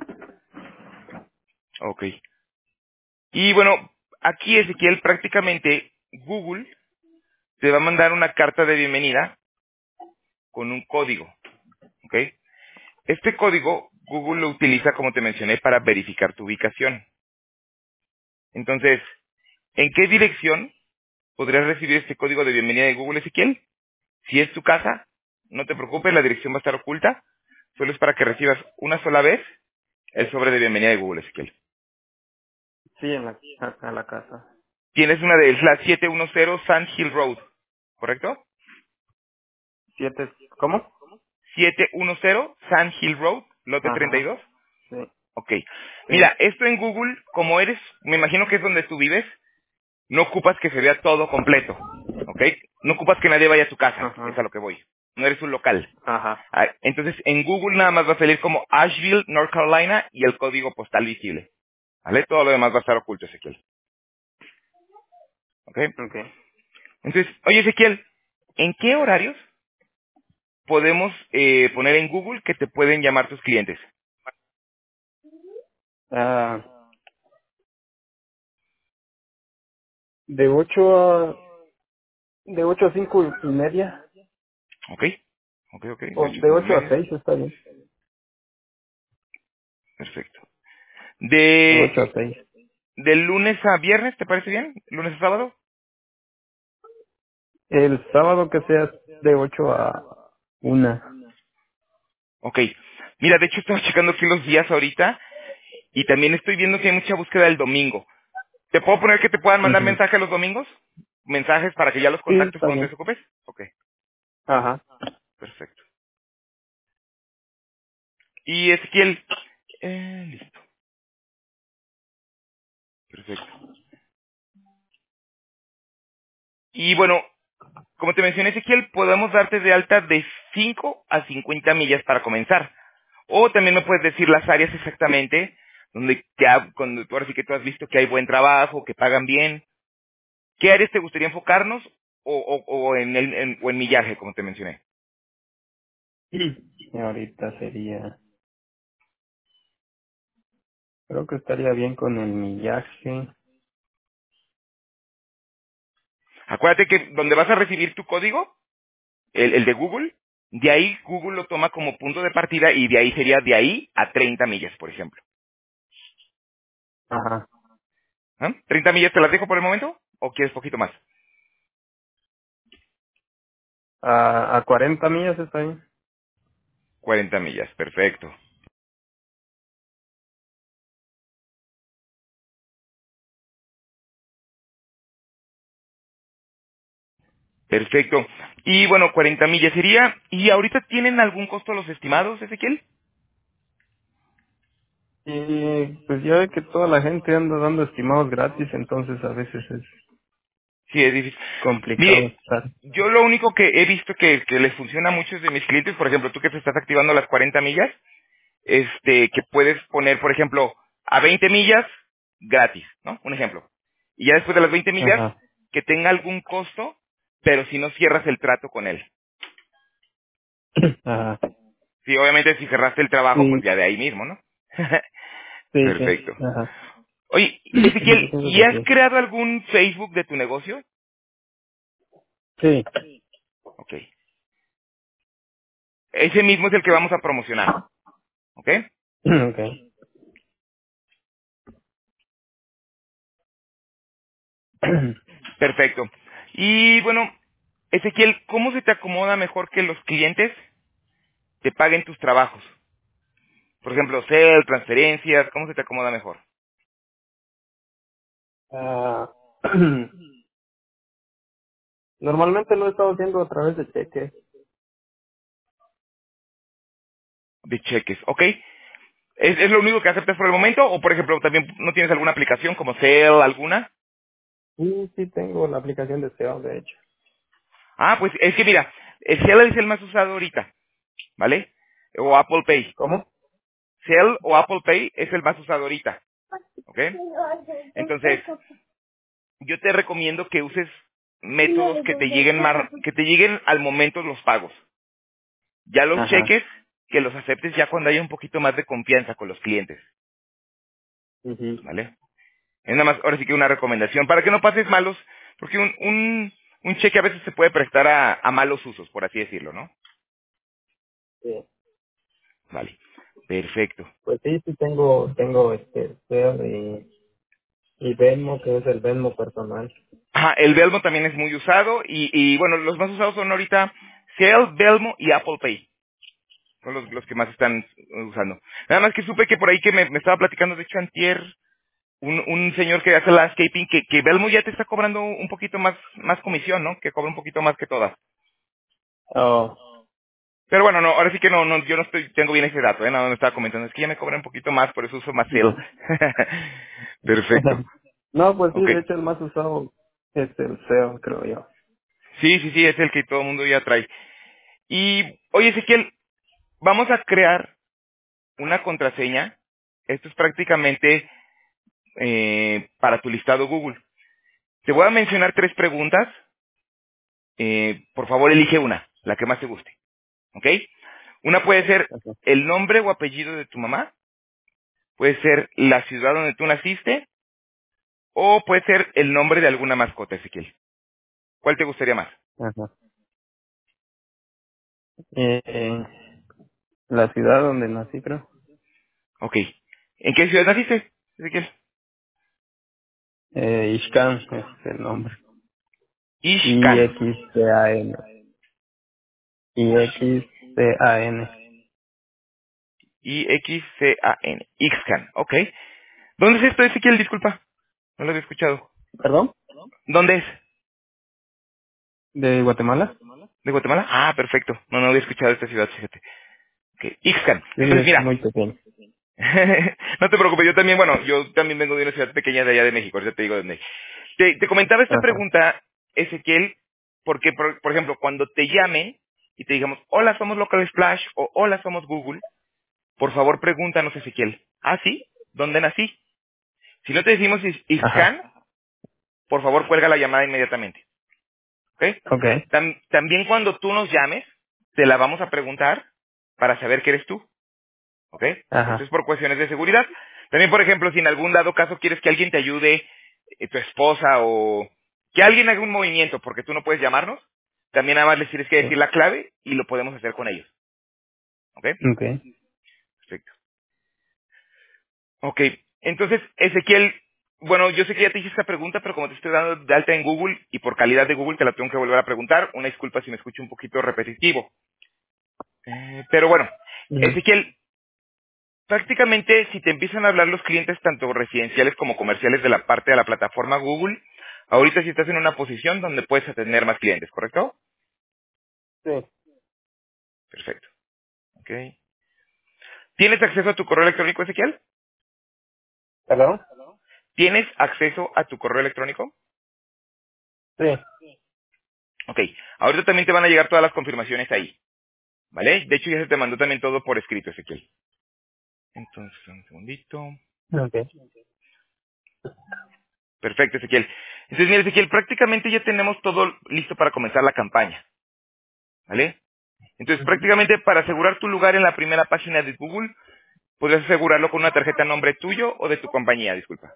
Speaker 1: ok. Y bueno, aquí Ezequiel prácticamente Google te va a mandar una carta de bienvenida con un código, ¿ok? Este código Google lo utiliza, como te mencioné, para verificar tu ubicación. Entonces, ¿en qué dirección podrías recibir este código de bienvenida de Google, Ezequiel? Si es tu casa, no te preocupes, la dirección va a estar oculta. Solo es para que recibas una sola vez el sobre de bienvenida de Google, Ezequiel.
Speaker 2: Sí, en la, a, a la casa.
Speaker 1: Tienes una de es la siete uno cero Sand Hill Road, ¿correcto?
Speaker 2: Siete, ¿cómo?
Speaker 1: siete uno cero Sand Hill Road, lote treinta y
Speaker 2: Ajá.
Speaker 1: dos.
Speaker 2: Sí,
Speaker 1: Ok.
Speaker 2: sí.
Speaker 1: Mira, esto en Google, como eres, me imagino que es donde tú vives, no ocupas que se vea todo completo. ¿Ok? No ocupas que nadie vaya a tu casa. Es
Speaker 2: Ajá.
Speaker 1: a lo que voy. No eres un local.
Speaker 2: Ajá.
Speaker 1: Ah, entonces, en Google nada más va a salir como Asheville, North Carolina y el código postal visible. ¿Vale? Todo lo demás va a estar oculto, Ezequiel. ¿Ok?
Speaker 2: Okay.
Speaker 1: Entonces, oye, Ezequiel, ¿en qué horarios podemos eh, poner en Google que te pueden llamar tus clientes?
Speaker 2: Ah, de ocho a de ocho a cinco y media
Speaker 1: ¿Ok? Ok, ok. De
Speaker 2: o
Speaker 1: ocho a
Speaker 2: de
Speaker 1: cinco y
Speaker 2: ocho a
Speaker 1: media.
Speaker 2: seis está bien.
Speaker 1: Perfecto.
Speaker 2: De
Speaker 1: De,
Speaker 2: ocho a seis.
Speaker 1: de lunes a viernes, ¿te parece bien? ¿Lunes a sábado?
Speaker 2: El sábado que sea de ocho a una.
Speaker 1: Ok. Mira, de hecho estaba checando aquí los días ahorita y también estoy viendo que hay mucha búsqueda el domingo. ¿Te puedo poner que te puedan mandar
Speaker 2: Ujú.
Speaker 1: mensaje los domingos? ¿Mensajes para que ya los
Speaker 2: Sí,
Speaker 1: contactes
Speaker 2: está
Speaker 1: cuando te
Speaker 2: bien.
Speaker 1: desocupes? Ok,
Speaker 2: Ajá.
Speaker 1: perfecto. Y Ezequiel, eh, listo, perfecto. Y bueno, como te mencioné, Ezequiel, podemos darte de alta de cinco a cincuenta millas para comenzar. O también me puedes decir las áreas exactamente donde ya, cuando tú ahora sí que tú has visto que hay buen trabajo, que pagan bien. ¿Qué áreas te gustaría enfocarnos o, o, o en el en- o en millaje, como te mencioné?
Speaker 2: Y ahorita sería, creo que estaría bien con el millaje.
Speaker 1: Acuérdate que donde vas a recibir tu código, el, el de Google, de ahí Google lo toma como punto de partida y de ahí sería de ahí a treinta millas, por ejemplo.
Speaker 2: Ajá.
Speaker 1: ¿Ah? ¿treinta millas te las dejo por el momento? ¿O quieres poquito más?
Speaker 2: A, a cuarenta millas está bien.
Speaker 1: cuarenta millas, perfecto. Perfecto. Y bueno, cuarenta millas sería. ¿Y ahorita tienen algún costo los estimados, Ezequiel?
Speaker 2: Y pues ya ve que toda la gente anda dando estimados gratis, entonces a veces es
Speaker 1: Sí, es difícil.
Speaker 2: complicado
Speaker 1: Mire,
Speaker 2: estar.
Speaker 1: yo lo único que he visto que, que les funciona a muchos de mis clientes, por ejemplo, tú que te estás activando las cuarenta millas, este, que puedes poner, por ejemplo, a veinte millas gratis, ¿no? Un ejemplo. Y ya después de las veinte millas,
Speaker 2: Ajá.
Speaker 1: que tenga algún costo, pero si no cierras el trato con él.
Speaker 2: Ajá.
Speaker 1: Sí, obviamente si cerraste el trabajo,
Speaker 2: Sí,
Speaker 1: pues ya de ahí mismo, ¿no?
Speaker 2: sí,
Speaker 1: Perfecto.
Speaker 2: sí. Ajá.
Speaker 1: Oye, Ezequiel, ¿y
Speaker 2: Entonces
Speaker 1: has
Speaker 2: así.
Speaker 1: creado algún Facebook de tu negocio?
Speaker 2: Sí.
Speaker 1: Ok. Ese mismo es el que vamos a promocionar, ¿ok?
Speaker 2: Okay.
Speaker 1: Perfecto. Y bueno, Ezequiel, ¿cómo se te acomoda mejor que los clientes te paguen tus trabajos? Por ejemplo, sell, transferencias, ¿cómo se te acomoda mejor?
Speaker 2: Ah, normalmente lo he estado haciendo a través de cheques.
Speaker 1: De cheques, ¿ok? ¿Es, es lo único que aceptas por el momento? O, por ejemplo, también no tienes alguna aplicación como Sell, alguna?
Speaker 2: Sí, sí tengo la aplicación de S E O, de hecho.
Speaker 1: Ah, pues es que mira, el Sell es el más usado ahorita, ¿vale? O Apple Pay.
Speaker 2: ¿Cómo?
Speaker 1: Sell o Apple Pay es el más usado ahorita, ¿ok? Entonces, yo te recomiendo que uses métodos que te lleguen mar- que te lleguen al momento los pagos. Ya los
Speaker 2: Ajá.
Speaker 1: cheques, que los aceptes ya cuando haya un poquito más de confianza con los clientes,
Speaker 2: Ujú.
Speaker 1: ¿vale? Es nada más, ahora sí que una recomendación, para que no pases malos, porque un, un, un cheque a veces se puede prestar a, a malos usos, por así decirlo, ¿no?
Speaker 2: Sí.
Speaker 1: Vale, perfecto.
Speaker 2: Pues sí, sí tengo, tengo este S E O y, y Venmo, que es el Venmo personal.
Speaker 1: Ajá, el Belmo también es muy usado y, y bueno, los más usados son ahorita Zelle, Belmo y Apple Pay. Son los, los que más están usando. Nada más que supe que por ahí que me, me estaba platicando, de hecho, antier, un, un señor que hace landscaping, que, que Belmo ya te está cobrando un poquito más, más comisión, ¿no? Que cobra un poquito más que todas.
Speaker 2: Oh.
Speaker 1: Pero bueno, no, ahora sí que no, no, yo no estoy, tengo bien ese dato, ¿eh? Nada más me estaba comentando, es que ya me cobra un poquito más, por eso uso más Zelle.
Speaker 2: Ujú.
Speaker 1: Perfecto.
Speaker 2: No, pues sí,
Speaker 1: Ok.
Speaker 2: de hecho el más usado es el S E O, creo yo.
Speaker 1: Sí, sí, sí, es el que todo el mundo ya trae. Y, oye, Ezequiel, vamos a crear una contraseña. Esto es prácticamente eh, para tu listado Google. Te voy a mencionar tres preguntas. Eh, por favor, elige una, la que más te guste. ¿Ok? Una puede ser
Speaker 2: Ajá.
Speaker 1: el nombre o apellido de tu mamá, puede ser la ciudad donde tú naciste, o puede ser el nombre de alguna mascota, Ezequiel. ¿Cuál te gustaría más?
Speaker 2: Ajá. Eh, eh, la ciudad donde nací, creo.
Speaker 1: Ok. ¿En qué ciudad naciste, Ezequiel?
Speaker 2: Eh, Ixcan es el nombre.
Speaker 1: Ixcan.
Speaker 2: I-X-C-A-N. I-X-C-A-N.
Speaker 1: I-X-C-A-N. Ixcan. Ok. ¿Dónde es esto, Ezequiel? Disculpa. No lo había escuchado.
Speaker 2: ¿Perdón?
Speaker 1: ¿Dónde es?
Speaker 2: ¿De Guatemala?
Speaker 1: ¿De Guatemala? Ah, perfecto. No, no había escuchado esta ciudad, fíjate. Ok. Ixcan.
Speaker 2: Sí,
Speaker 1: Entonces,
Speaker 2: es
Speaker 1: mira.
Speaker 2: muy pequeño.
Speaker 1: No te preocupes, yo también, bueno, yo también vengo de una ciudad pequeña de allá de México, ya te digo dónde. Te, te comentaba esta
Speaker 2: Ajá.
Speaker 1: pregunta, Ezequiel, porque, por, por ejemplo, cuando te llamen y te digamos, hola, somos Local Splash o hola, somos Google, por favor pregúntanos, Ezequiel. ¿Ah, sí? ¿Dónde nací? Si no te decimos Is-
Speaker 2: Ajá.
Speaker 1: Ixcan, por favor cuelga la llamada inmediatamente. ¿Ok?
Speaker 2: Ok.
Speaker 1: Tam- también cuando tú nos llames, te la vamos a preguntar para saber que eres tú. ¿Ok? Esto es
Speaker 2: Ajá.
Speaker 1: por cuestiones de seguridad. También, por ejemplo, si en algún dado caso quieres que alguien te ayude, eh, tu esposa o que alguien haga un movimiento porque tú no puedes llamarnos, también nada más les tienes que
Speaker 2: Sí.
Speaker 1: decir la clave y lo podemos hacer con ellos. ¿Ok?
Speaker 2: Ok.
Speaker 1: Perfecto. Ok. Entonces, Ezequiel, bueno, yo sé que ya te hice esta pregunta, pero como te estoy dando de alta en Google y por calidad de Google te la tengo que volver a preguntar, una disculpa si me escucho un poquito repetitivo. Eh, pero bueno,
Speaker 2: Ujú.
Speaker 1: Ezequiel, prácticamente si te empiezan a hablar los clientes tanto residenciales como comerciales de la parte de la plataforma Google, ahorita sí estás en una posición donde puedes atender más clientes, ¿correcto?
Speaker 2: Sí.
Speaker 1: Perfecto. Ok. ¿Tienes acceso a tu correo electrónico, Ezequiel?
Speaker 2: ¿Perdón?
Speaker 1: ¿Tienes acceso a tu correo electrónico?
Speaker 2: Sí.
Speaker 1: Ok. Ahorita también te van a llegar todas las confirmaciones ahí, ¿vale? De hecho ya se te mandó también todo por escrito, Ezequiel. Entonces, un segundito.
Speaker 2: Ok.
Speaker 1: Perfecto, Ezequiel. Entonces, mira, Ezequiel, prácticamente ya tenemos todo listo para comenzar la campaña, ¿vale? Entonces,
Speaker 2: Ujú.
Speaker 1: prácticamente para asegurar tu lugar en la primera página de Google, podrías asegurarlo con una tarjeta a nombre tuyo o de tu compañía, disculpa.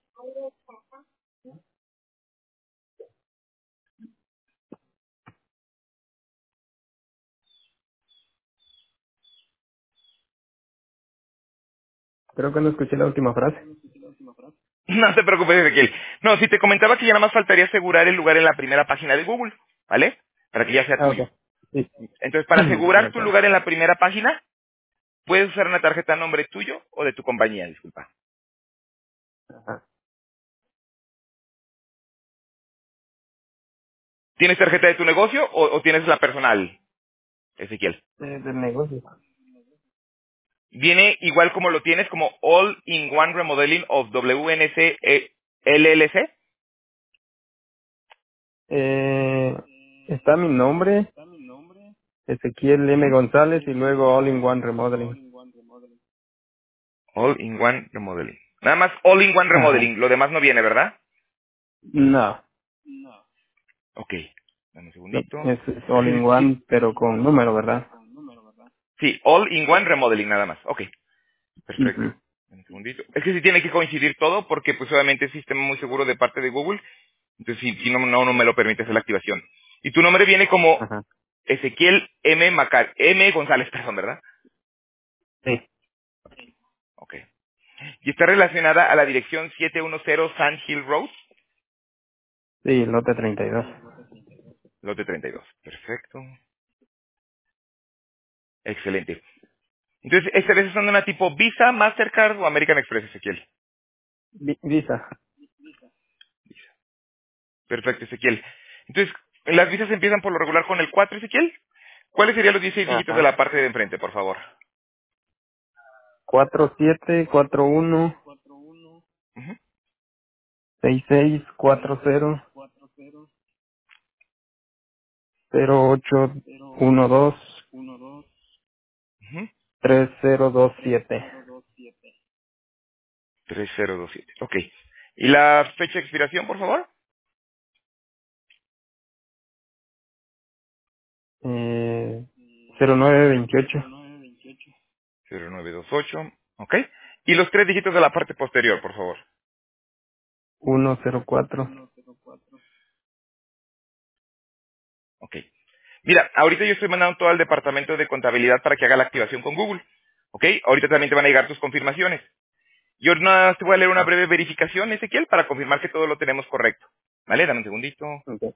Speaker 2: Creo que no escuché la última frase.
Speaker 1: No te preocupes, Ezequiel. No, si te comentaba que ya nada más faltaría asegurar el lugar en la primera página de Google, ¿vale? Para que ya sea
Speaker 2: Ah, ok.
Speaker 1: tuyo.
Speaker 2: Sí.
Speaker 1: Entonces, para
Speaker 2: De
Speaker 1: asegurar tu
Speaker 2: acuerdo.
Speaker 1: lugar en la primera página, puedes usar una tarjeta a nombre tuyo o de tu compañía, disculpa.
Speaker 2: Ajá.
Speaker 1: ¿Tienes tarjeta de tu negocio o, o tienes la personal, Ezequiel?
Speaker 2: Eh, del negocio.
Speaker 1: Viene igual como lo tienes, como All in One Remodeling of W N C L L C.
Speaker 2: Eh, está mi nombre, Ezequiel M.
Speaker 1: Ujú.
Speaker 2: González, y luego All in One Remodeling.
Speaker 1: All in One Remodeling. Nada más All in One
Speaker 2: Ajá.
Speaker 1: Remodeling. Lo demás no viene, ¿verdad?
Speaker 2: No,
Speaker 1: Ok. Dame un
Speaker 2: no,
Speaker 1: segundito.
Speaker 2: es, es
Speaker 1: Es
Speaker 2: All in
Speaker 1: que sí,
Speaker 2: One, pero con número, ¿verdad?
Speaker 1: sí, All in One Remodeling nada más. Ok. Perfecto.
Speaker 2: Ujú.
Speaker 1: Dame un segundito. Es que sí tiene que coincidir todo porque pues obviamente es sistema muy seguro de parte de Google. Entonces si, si no, no, no me lo permite hacer la activación. Y tu nombre viene como
Speaker 2: Ajá.
Speaker 1: Ezequiel M. Macar, M. González, perdón, ¿verdad?
Speaker 2: Sí,
Speaker 1: Ok. Y está relacionada a la dirección setecientos diez Sand Hill Road,
Speaker 2: sí, lote treinta y dos.
Speaker 1: lote treinta y dos. Perfecto. Excelente. Entonces, ¿esta vez son una tipo Visa, Mastercard o American Express, Ezequiel?
Speaker 2: Vi- Visa.
Speaker 1: Perfecto, Ezequiel. Entonces, las visas empiezan por lo regular con el cuatro, Ezequiel. ¿Cuáles serían los dieciséis dígitos de
Speaker 2: Ajá.
Speaker 1: la parte de enfrente, por favor?
Speaker 2: Cuatro siete cuatro uno
Speaker 1: Ujú,
Speaker 2: seis seis cuatro cero cero ocho uno dos
Speaker 1: ujú.
Speaker 2: tres cero dos siete.
Speaker 1: tres cero dos siete. Ok. ¿Y la fecha de expiración, por favor?
Speaker 2: Eh, cero nueve veintiocho
Speaker 1: cero nueve dos ocho. Ok. ¿Y los tres dígitos de la parte posterior, por favor?
Speaker 2: uno cero cuatro.
Speaker 1: Ok. Mira, ahorita yo estoy mandando todo al departamento de contabilidad para que haga la activación con Google. ¿Ok? Ahorita también te van a llegar tus confirmaciones. Yo nada más te voy a leer una
Speaker 2: Ah,
Speaker 1: breve verificación, Ezequiel, para confirmar que todo lo tenemos correcto. ¿Vale? Dame un segundito.
Speaker 2: ok.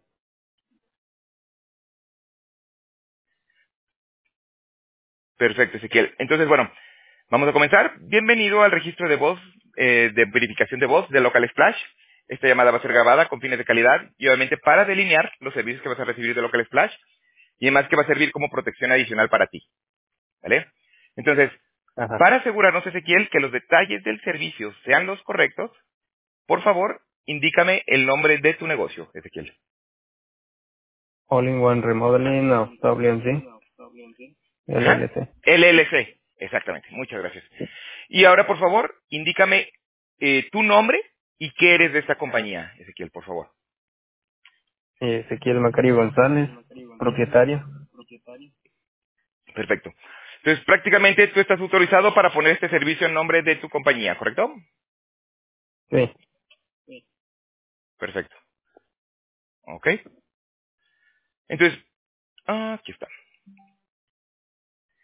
Speaker 1: Perfecto, Ezequiel. Entonces, bueno, vamos a comenzar. Bienvenido al registro de voz, eh, de verificación de voz de Local Splash. Esta llamada va a ser grabada con fines de calidad y obviamente para delinear los servicios que vas a recibir de Local Splash y además que va a servir como protección adicional para ti. ¿Vale? Entonces,
Speaker 2: Ajá.
Speaker 1: para asegurarnos, Ezequiel, que los detalles del servicio sean los correctos, por favor, indícame el nombre de tu negocio, Ezequiel.
Speaker 2: All in One Remodeling of W M C,
Speaker 1: Ajá.
Speaker 2: L L C.
Speaker 1: L L C. Exactamente. Muchas gracias. Y ahora, por favor, indícame eh, tu nombre y qué eres de esta compañía, Ezequiel, por favor.
Speaker 2: Eh, Ezequiel Macario González, propietario.
Speaker 1: Perfecto. Entonces, prácticamente tú estás autorizado para poner este servicio en nombre de tu compañía, ¿correcto?
Speaker 2: Sí.
Speaker 1: Perfecto. Ok. Entonces, ah, aquí está.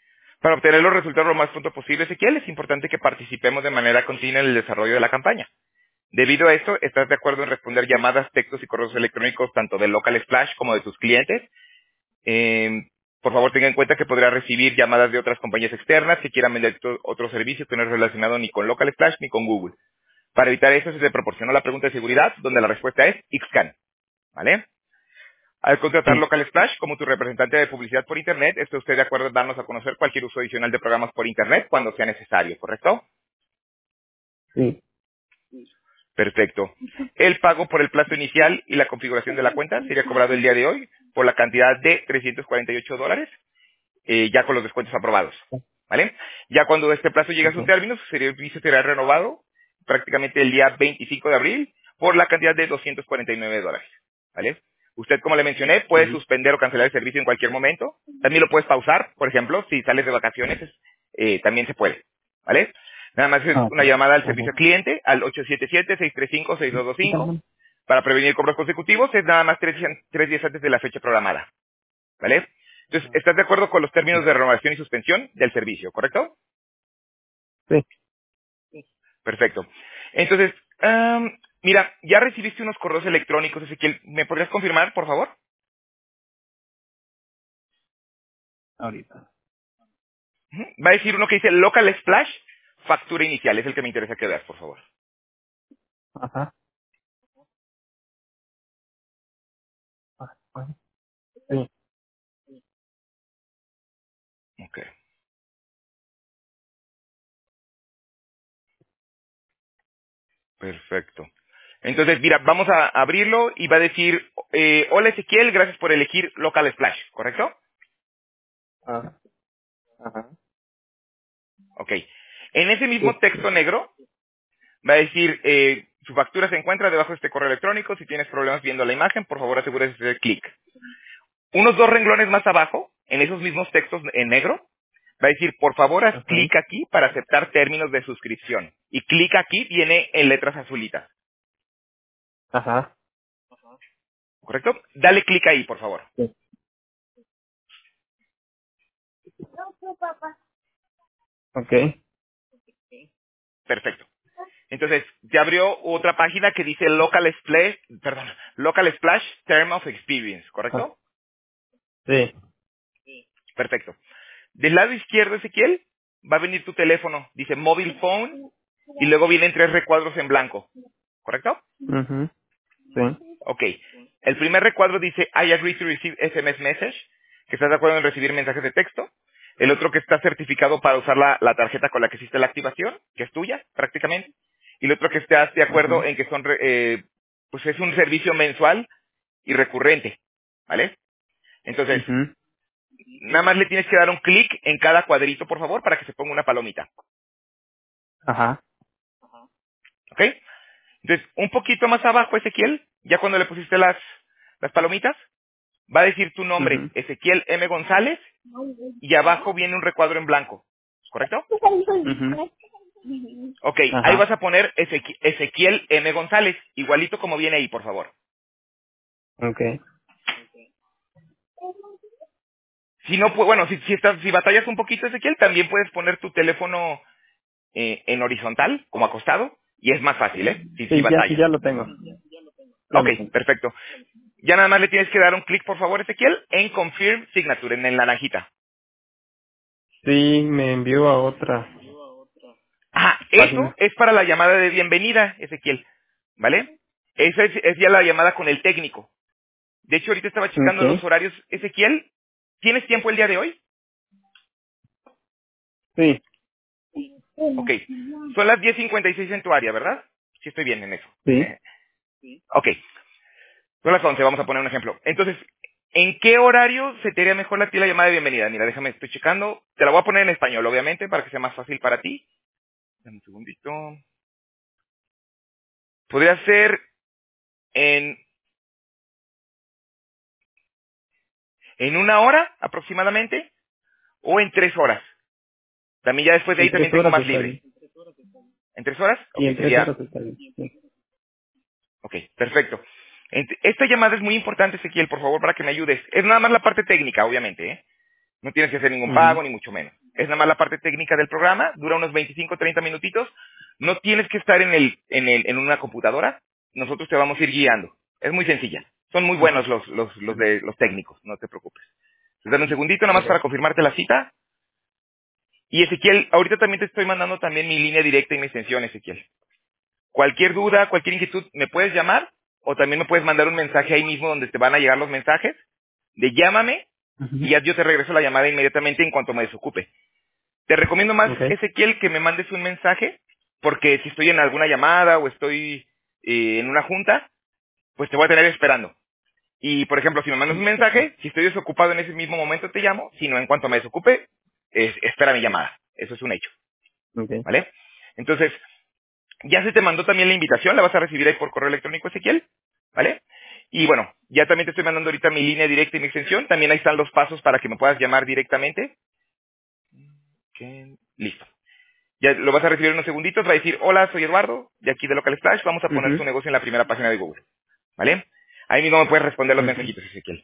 Speaker 1: Para obtener los resultados lo más pronto posible, Ezequiel, es importante que participemos de manera continua en el desarrollo de la campaña. Debido a esto, ¿estás de acuerdo en responder llamadas, textos y correos electrónicos tanto de Local Splash como de tus clientes? Eh, por favor, tenga en cuenta que podrá recibir llamadas de otras compañías externas que quieran vender to- otro servicio que no es relacionado ni con Local Splash ni con Google. Para evitar eso, se te proporcionó la pregunta de seguridad, donde la respuesta es Xcan. ¿Vale? Al contratar
Speaker 2: Sí.
Speaker 1: Local Splash como tu representante de publicidad por Internet, ¿está usted de acuerdo en darnos a conocer cualquier uso adicional de programas por Internet cuando sea necesario, correcto?
Speaker 2: Sí.
Speaker 1: Perfecto. El pago por el plazo inicial y la configuración de la cuenta sería cobrado el día de hoy por la cantidad de trescientos cuarenta y ocho dólares, eh, ya con los descuentos aprobados. ¿Vale? Ya cuando este plazo llegue a su
Speaker 2: Ok.
Speaker 1: término, su servicio será renovado prácticamente el día veinticinco de abril por la cantidad de doscientos cuarenta y nueve dólares. ¿Vale? Usted, como le mencioné, puede
Speaker 2: Ujú.
Speaker 1: suspender o cancelar el servicio en cualquier momento. También lo puedes pausar, por ejemplo, si sales de vacaciones, eh, también se puede. ¿Vale? Nada más es
Speaker 2: Ah, ok.
Speaker 1: una llamada al
Speaker 2: Ajá.
Speaker 1: servicio cliente al ocho siete siete, seis tres cinco, seis dos dos cinco. Para prevenir cobros consecutivos es nada más tres, tres días antes de la fecha programada. ¿Vale? Entonces, ¿estás de acuerdo con los términos de renovación y suspensión del servicio, correcto?
Speaker 2: Sí.
Speaker 1: Perfecto. Entonces, am, mira, ya recibiste unos correos electrónicos, Ezequiel. ¿Me podrías confirmar, por favor?
Speaker 2: Ahorita.
Speaker 1: Ujú. Va a decir uno que dice Local Splash, factura inicial. Es el que me interesa que veas, por favor.
Speaker 2: Ajá. Ah, ajá. Sí.
Speaker 1: Ok, perfecto. Entonces, mira, vamos a abrirlo y va a decir, eh, hola Ezequiel, gracias por elegir Local Splash, ¿correcto?
Speaker 2: Ah, ajá.
Speaker 1: Ok. En ese
Speaker 2: Sí.
Speaker 1: mismo texto negro va a decir, eh, su factura se encuentra debajo de este correo electrónico. Si tienes problemas viendo la imagen, por favor asegúrese de hacer clic. Unos dos renglones más abajo, en esos mismos textos en negro, va a decir, por favor haz
Speaker 2: Ajá.
Speaker 1: clic aquí para aceptar términos de suscripción. Y clic aquí viene en letras azulitas,
Speaker 2: Ajá.
Speaker 1: ¿correcto? Dale clic ahí, por favor.
Speaker 2: Sí. Ok.
Speaker 1: Perfecto. Entonces, te abrió otra página que dice Local Splash, perdón, Local Splash Term of Experience,
Speaker 2: Ah,
Speaker 1: ¿correcto?
Speaker 2: sí.
Speaker 1: Perfecto. Del lado izquierdo, Ezequiel, va a venir tu teléfono. Dice Mobile Phone y luego vienen tres recuadros en blanco. ¿Correcto?
Speaker 2: Ujú. Sí.
Speaker 1: Ok. El primer recuadro dice I agree to receive S M S message, que estás de acuerdo en recibir mensajes de texto. El otro que está certificado para usar la, la tarjeta con la que hiciste la activación, que es tuya, prácticamente. Y el otro que estás de acuerdo
Speaker 2: Ajá.
Speaker 1: en que son, re- eh, pues es un servicio mensual y recurrente. ¿Vale? Entonces,
Speaker 2: Ujú.
Speaker 1: nada más le tienes que dar un clic en cada cuadrito, por favor, para que se ponga una palomita.
Speaker 2: Ajá.
Speaker 1: ¿Ok? Entonces, un poquito más abajo, Ezequiel, ya cuando le pusiste las, las palomitas, va a decir tu nombre,
Speaker 2: Ujú.
Speaker 1: Ezequiel M. González, y abajo viene un recuadro en blanco. ¿Correcto?
Speaker 2: Ujú.
Speaker 1: Ok, ahí vas
Speaker 2: Ajá.
Speaker 1: a poner Ezequi- Ezequiel M. González, igualito como viene ahí, por favor.
Speaker 2: Ok.
Speaker 1: Si no, pu- bueno, si, si, estás, si batallas un poquito, Ezequiel, también puedes poner tu teléfono eh, en horizontal, como acostado, y es más fácil, ¿eh? Si, si
Speaker 2: Sí, ya,
Speaker 1: batallas.
Speaker 2: ya lo tengo. Ya
Speaker 1: Ok,
Speaker 2: lo tengo.
Speaker 1: perfecto. Ya nada más le tienes que dar un clic, por favor, Ezequiel, en Confirm Signature, en el naranjita.
Speaker 2: Sí, me envió a otra
Speaker 1: Ajá, eso
Speaker 2: página.
Speaker 1: es para la llamada de bienvenida, Ezequiel. ¿Vale? Esa es, es ya la llamada con el técnico. De hecho, ahorita estaba checando los
Speaker 2: Ok.
Speaker 1: horarios. Ezequiel, ¿tienes tiempo el día de hoy?
Speaker 2: Sí.
Speaker 1: Ok. Son las diez cincuenta y seis en tu área, ¿verdad? Sí estoy bien en eso.
Speaker 2: Sí.
Speaker 1: Ok. Son las once, vamos a poner un ejemplo. Entonces, ¿en qué horario se te haría mejor a ti la llamada de bienvenida? Mira, déjame, estoy checando. Te la voy a poner en español, obviamente, para que sea más fácil para ti. Dame un segundito. Podría ser en, en una hora aproximadamente o en tres horas. También ya después de ahí
Speaker 2: En
Speaker 1: también
Speaker 2: tres
Speaker 1: tengo
Speaker 2: horas
Speaker 1: más
Speaker 2: está bien.
Speaker 1: libre. ¿En tres horas?
Speaker 2: Sí,
Speaker 1: Ok,
Speaker 2: en tres
Speaker 1: sería...
Speaker 2: horas está bien. Sí.
Speaker 1: Ok, perfecto. Ent- Esta llamada es muy importante, Ezequiel, por favor, para que me ayudes. Es nada más la parte técnica, obviamente, ¿eh? No tienes que hacer ningún
Speaker 2: Ujú.
Speaker 1: pago, ni mucho menos. es nada más la parte técnica del programa, dura unos veinticinco, treinta minutitos, no tienes que estar en el, en el, en una computadora, nosotros te vamos a ir guiando, es muy sencilla, son muy buenos los, los, los de los técnicos, no te preocupes. Entonces, dame un segundito nada más para confirmarte la cita, y Ezequiel, ahorita también te estoy mandando también mi línea directa y mi extensión, Ezequiel. Cualquier duda, cualquier inquietud, me puedes llamar, o también me puedes mandar un mensaje ahí mismo donde te van a llegar los mensajes, de llámame, y ya yo te regreso la llamada inmediatamente en cuanto me desocupe. Te recomiendo más,
Speaker 3: Okay.
Speaker 1: Ezequiel, que me mandes un mensaje, porque si estoy en alguna llamada o estoy eh, en una junta, pues te voy a tener esperando. Y, por ejemplo, si me mandas un mensaje, si estoy desocupado en ese mismo momento te llamo, si no, en cuanto me desocupe, es- espera mi llamada. Eso es un hecho,
Speaker 3: Okay.
Speaker 1: ¿vale? Entonces, ya se te mandó también la invitación, la vas a recibir ahí por correo electrónico, Ezequiel, ¿vale? Y bueno, ya también te estoy mandando ahorita mi línea directa y mi extensión, también ahí están los pasos para que me puedas llamar directamente. Ok, listo. Ya lo vas a recibir en unos segunditos, va a decir, hola, soy Eduardo, de aquí de Local Splash, vamos a poner tu
Speaker 3: Ujú.
Speaker 1: negocio en la primera página de Google, ¿vale? Ahí mismo me puedes responder los
Speaker 3: Okay.
Speaker 1: mensajitos, Ezequiel.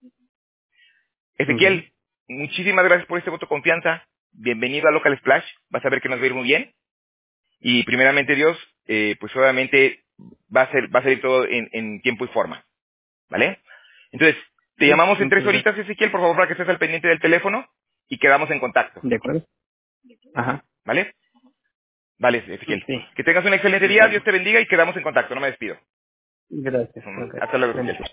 Speaker 3: Okay.
Speaker 1: Ezequiel, muchísimas gracias por este voto de confianza, bienvenido a Local Splash, vas a ver que nos va a ir muy bien, y primeramente Dios, eh, pues obviamente va a ser, va a salir todo en, en tiempo y forma, ¿vale? Entonces, te
Speaker 3: Sí,
Speaker 1: llamamos en tres
Speaker 3: muchas gracias.
Speaker 1: horitas, Ezequiel, por favor, para que estés al pendiente del teléfono, y quedamos en contacto,
Speaker 3: ¿De acuerdo? Ajá.
Speaker 1: ¿vale? Vale, Ezequiel.
Speaker 3: Sí.
Speaker 1: Que tengas un excelente día, Dios
Speaker 3: Bueno,
Speaker 1: te bendiga y quedamos en contacto, no me despido.
Speaker 3: gracias.
Speaker 1: Mm,
Speaker 3: Okay.
Speaker 1: Hasta luego, Ezequiel.
Speaker 3: Bendiciones.